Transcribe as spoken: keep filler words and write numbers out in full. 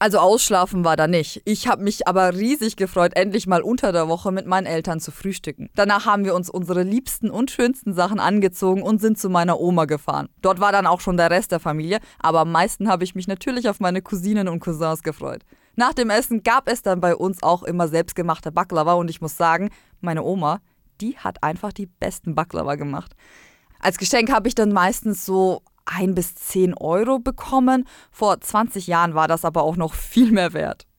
Also ausschlafen war da nicht. Ich habe mich aber riesig gefreut, endlich mal unter der Woche mit meinen Eltern zu frühstücken. Danach haben wir uns unsere liebsten und schönsten Sachen angezogen und sind zu meiner Oma gefahren. Dort war dann auch schon der Rest der Familie, aber am meisten habe ich mich natürlich auf meine Cousinen und Cousins gefreut. Nach dem Essen gab es dann bei uns auch immer selbstgemachte Baklava und ich muss sagen, meine Oma, die hat einfach die besten Baklava gemacht. Als Geschenk habe ich dann meistens so ein bis zehn Euro bekommen. Vor zwanzig Jahren war das aber auch noch viel mehr wert.